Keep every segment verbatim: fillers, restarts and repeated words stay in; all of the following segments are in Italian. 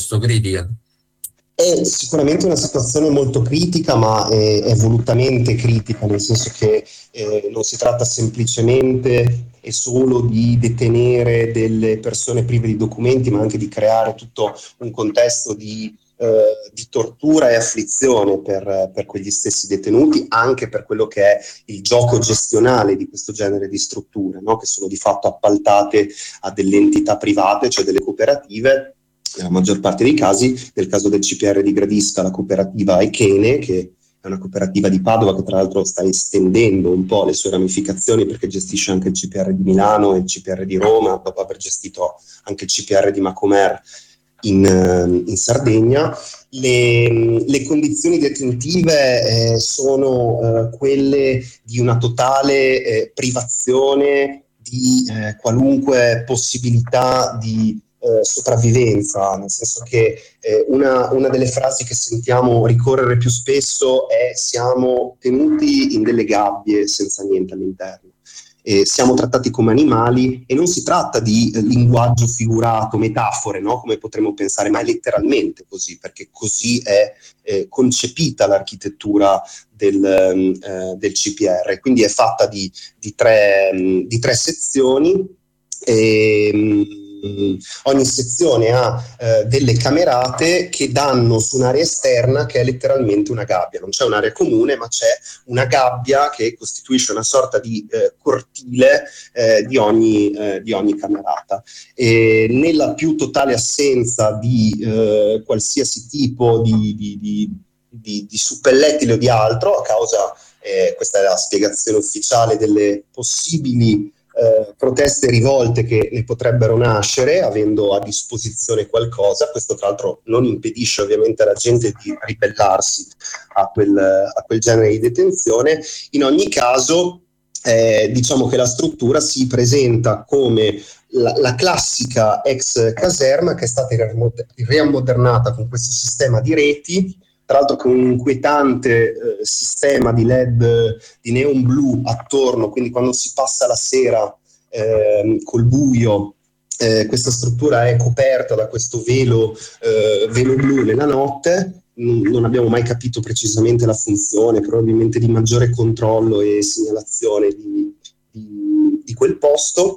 piuttosto critica. È sicuramente una situazione molto critica, ma è, è volutamente critica, nel senso che eh, non si tratta semplicemente e solo di detenere delle persone prive di documenti, ma anche di creare tutto un contesto di, eh, di tortura e afflizione per, per quegli stessi detenuti, anche per quello che è il gioco gestionale di questo genere di strutture, no? Che sono di fatto appaltate a delle entità private, cioè delle cooperative. Nella maggior parte dei casi, nel caso del C P R di Gradisca, la cooperativa Echene, che è una cooperativa di Padova che tra l'altro sta estendendo un po' le sue ramificazioni perché gestisce anche il C P R di Milano e il C P R di Roma, dopo aver gestito anche il C P R di Macomer in, in Sardegna. Le, le condizioni detentive eh, sono eh, quelle di una totale eh, privazione di eh, qualunque possibilità di Eh, sopravvivenza, nel senso che eh, una, una delle frasi che sentiamo ricorrere più spesso è: siamo tenuti in delle gabbie senza niente all'interno, eh, siamo trattati come animali, e non si tratta di eh, linguaggio figurato, metafore, no? Come potremmo pensare, ma è letteralmente così, perché così è eh, concepita l'architettura del, eh, del C P R, quindi è fatta di, di, tre, di tre sezioni. E, ogni sezione ha eh, delle camerate che danno su un'area esterna che è letteralmente una gabbia. Non c'è un'area comune, ma c'è una gabbia che costituisce una sorta di eh, cortile eh, di, ogni, eh, di ogni camerata. E nella più totale assenza di eh, qualsiasi tipo di, di, di, di, di suppellettile o di altro, a causa, eh, questa è la spiegazione ufficiale, delle possibili Eh, proteste e rivolte che ne potrebbero nascere avendo a disposizione qualcosa. Questo tra l'altro non impedisce ovviamente alla gente di ribellarsi a quel, a quel genere di detenzione. In ogni caso eh, diciamo che la struttura si presenta come la, la classica ex caserma che è stata riammodernata con questo sistema di reti, tra l'altro con un inquietante eh, sistema di L E D di neon blu attorno, quindi quando si passa la sera eh, col buio eh, questa struttura è coperta da questo velo, eh, velo blu nella notte. Non abbiamo mai capito precisamente la funzione, probabilmente di maggiore controllo e segnalazione di, di, di quel posto.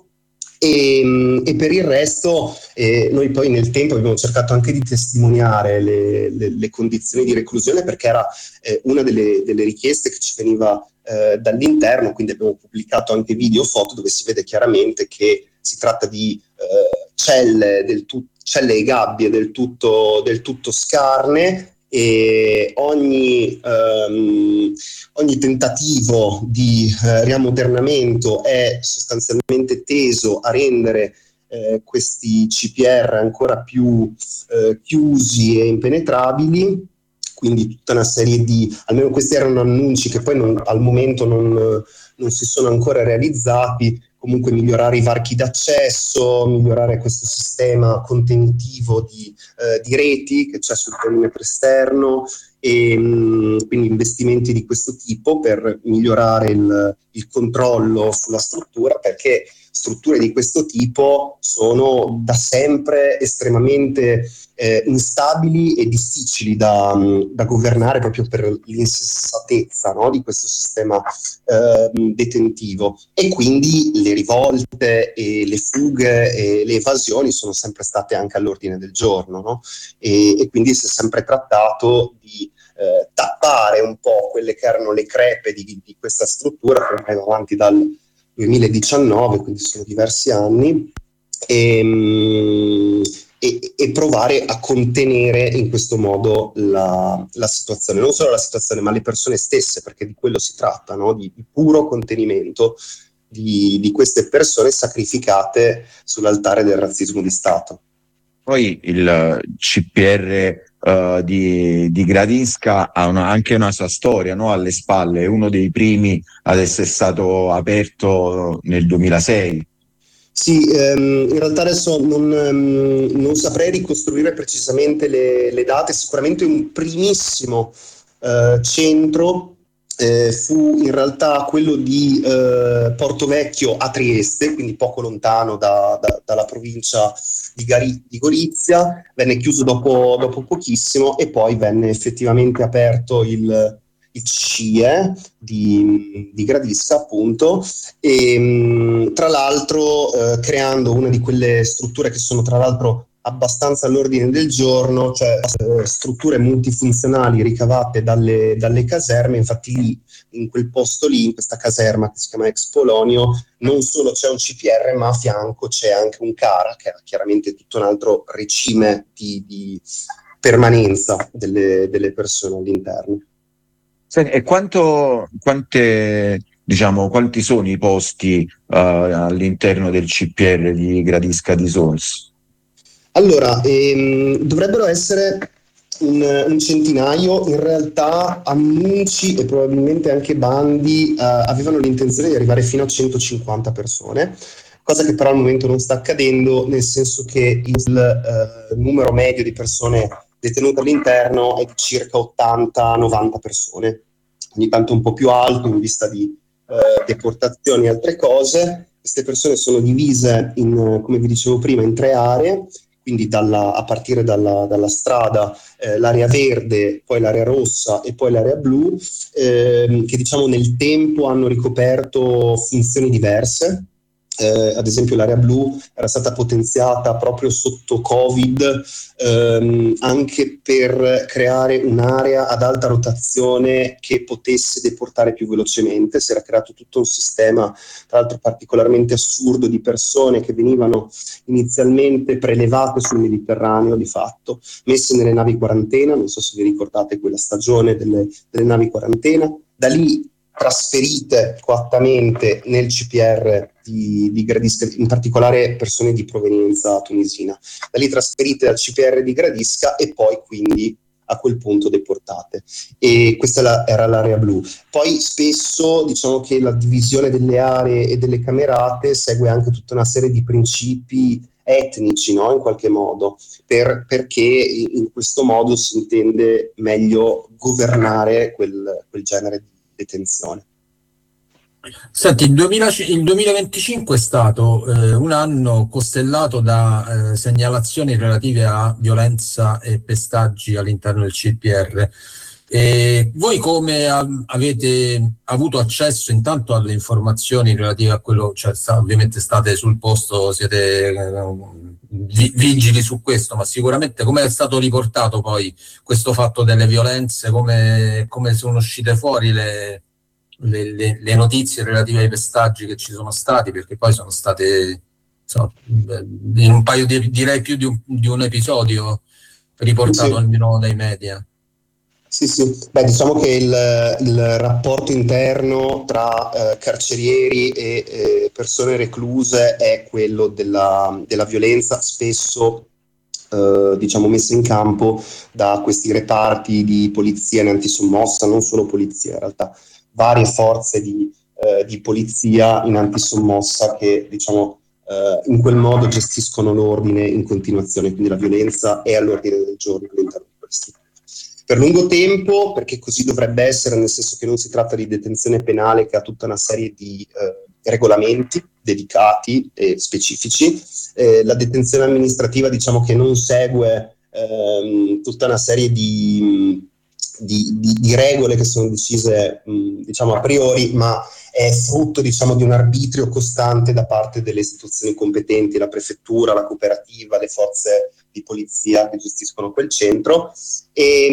E, e per il resto eh, noi poi nel tempo abbiamo cercato anche di testimoniare le, le, le condizioni di reclusione, perché era eh, una delle, delle richieste che ci veniva eh, dall'interno, quindi abbiamo pubblicato anche video e foto dove si vede chiaramente che si tratta di eh, celle, del tu- celle e gabbie del tutto, del tutto scarne, e ogni, um, ogni tentativo di eh, riammodernamento è sostanzialmente teso a rendere eh, questi C P R ancora più eh, chiusi e impenetrabili. Quindi tutta una serie di, almeno questi erano annunci che poi non, al momento non, non si sono ancora realizzati, comunque migliorare i varchi d'accesso, migliorare questo sistema contenitivo di, eh, di reti che c'è sul perimetro esterno, e mh, quindi investimenti di questo tipo per migliorare il, il controllo sulla struttura, perché strutture di questo tipo sono da sempre estremamente eh, instabili e difficili da, da governare, proprio per l'insensatezza, no, di questo sistema eh, detentivo, e quindi le rivolte e le fughe e le evasioni sono sempre state anche all'ordine del giorno, no? e, e quindi si è sempre trattato di eh, tappare un po' quelle che erano le crepe di, di questa struttura che ormai va avanti dal duemiladiciannove, quindi sono diversi anni, e, e, e provare a contenere in questo modo la, la situazione, non solo la situazione ma le persone stesse, perché di quello si tratta, no? di, di puro contenimento di, di queste persone sacrificate sull'altare del razzismo di Stato. Poi il C P R uh, di, di Gradisca ha una, anche una sua storia, no? Alle spalle, è uno dei primi ad essere stato aperto nel duemilasei. Sì, ehm, in realtà adesso non, ehm, non saprei ricostruire precisamente le, le date, sicuramente un primissimo eh, centro eh, fu in realtà quello di eh, Portovecchio a Trieste, quindi poco lontano da, da, dalla provincia di, Gari, di Gorizia. Venne chiuso dopo, dopo pochissimo e poi venne effettivamente aperto il, il C I E di, di Gradisca, appunto, e mh, tra l'altro eh, creando una di quelle strutture che sono tra l'altro abbastanza all'ordine del giorno, cioè eh, strutture multifunzionali ricavate dalle, dalle caserme. Infatti lì, in quel posto lì, in questa caserma che si chiama Ex Polonio, non solo c'è un C P R, ma a fianco c'è anche un CARA, che è chiaramente tutto un altro regime di, di permanenza delle, delle persone all'interno. E quanto, quante, diciamo, quanti sono i posti uh, all'interno del C P R di Gradisca di Sols? Allora, ehm, dovrebbero essere un, un centinaio. In realtà annunci e probabilmente anche bandi eh, avevano l'intenzione di arrivare fino a centocinquanta persone, cosa che però al momento non sta accadendo, nel senso che il eh, numero medio di persone detenute all'interno è di circa ottanta novanta persone, ogni tanto un po' più alto in vista di eh, deportazioni e altre cose. Queste persone sono divise, in, come vi dicevo prima, in tre aree, quindi dalla, a partire dalla, dalla strada, eh, l'area verde, poi l'area rossa e poi l'area blu, eh, che diciamo nel tempo hanno ricoperto funzioni diverse. Eh, ad esempio l'area blu era stata potenziata proprio sotto Covid ehm, anche per creare un'area ad alta rotazione che potesse deportare più velocemente. Si era creato tutto un sistema, tra l'altro particolarmente assurdo, di persone che venivano inizialmente prelevate sul Mediterraneo, di fatto, messe nelle navi quarantena. Non so se vi ricordate quella stagione delle, delle navi quarantena, da lì trasferite coattamente nel C P R di, di Gradisca, in particolare persone di provenienza tunisina, da lì trasferite al C P R di Gradisca e poi quindi a quel punto deportate. E questa la, era l'area blu. Poi spesso diciamo che la divisione delle aree e delle camerate segue anche tutta una serie di principi etnici, no? In qualche modo, per, perché in questo modo si intende meglio governare quel, quel genere di detenzione. Senti, il, duemila, il duemilaventicinque è stato eh, un anno costellato da eh, segnalazioni relative a violenza e pestaggi all'interno del C P R. E voi come a, avete avuto accesso intanto alle informazioni relative a quello, cioè sta, ovviamente state sul posto, siete eh, vi, vigili su questo, ma sicuramente come è stato riportato poi questo fatto delle violenze, come, come sono uscite fuori le Le, le, le notizie relative ai pestaggi che ci sono stati, perché poi sono state so, in un paio di, direi più di un, di un episodio riportato sì. almeno dai media. Sì, sì. Beh, diciamo che il, il rapporto interno tra eh, carcerieri e eh, persone recluse è quello della, della violenza, spesso eh, diciamo messa in campo da questi reparti di polizia in antisommossa, non solo polizia in realtà, varie forze di, eh, di polizia in antisommossa che diciamo eh, in quel modo gestiscono l'ordine in continuazione, quindi la violenza è all'ordine del giorno all'interno di questi. Per lungo tempo, perché così dovrebbe essere, nel senso che non si tratta di detenzione penale che ha tutta una serie di eh, regolamenti dedicati e specifici. Eh, la detenzione amministrativa diciamo che non segue ehm, tutta una serie di Di, di, di regole che sono decise mh, diciamo a priori, ma è frutto diciamo di un arbitrio costante da parte delle istituzioni competenti, la prefettura, la cooperativa, le forze di polizia che gestiscono quel centro, e,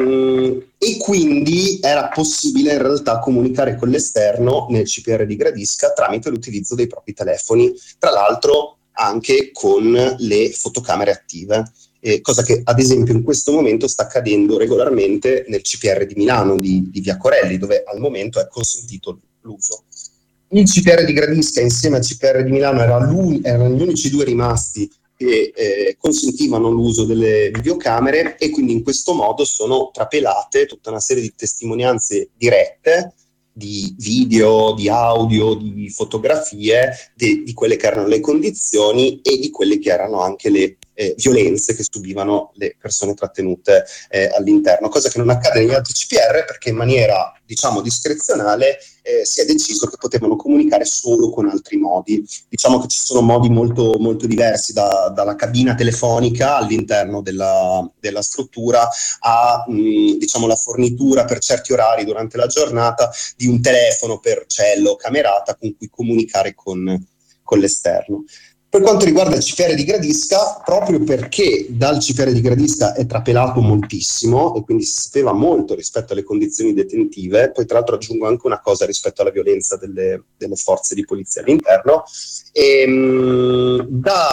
mh, e quindi era possibile in realtà comunicare con l'esterno nel C P R di Gradisca tramite l'utilizzo dei propri telefoni, tra l'altro anche con le fotocamere attive. Eh, cosa che ad esempio in questo momento sta accadendo regolarmente nel C P R di Milano, di, di Via Corelli, dove al momento è consentito l'uso. Il C P R di Gradisca insieme al C P R di Milano era erano gli unici due rimasti che eh, consentivano l'uso delle videocamere, e quindi in questo modo sono trapelate tutta una serie di testimonianze dirette, di video, di audio, di fotografie de, di quelle che erano le condizioni e di quelle che erano anche le eh, violenze che subivano le persone trattenute eh, all'interno, cosa che non accade negli altri C P R perché in maniera diciamo discrezionale, eh, si è deciso che potevano comunicare solo con altri modi. Diciamo che ci sono modi molto, molto diversi, da, dalla cabina telefonica all'interno della, della struttura a mh, diciamo la fornitura per certi orari durante la giornata di un telefono per cello o camerata con cui comunicare con, con l'esterno. Per quanto riguarda il C F R di Gradisca, proprio perché dal C F R di Gradisca è trapelato moltissimo e quindi si sapeva molto rispetto alle condizioni detentive, poi tra l'altro aggiungo anche una cosa rispetto alla violenza delle, delle forze di polizia all'interno, e, da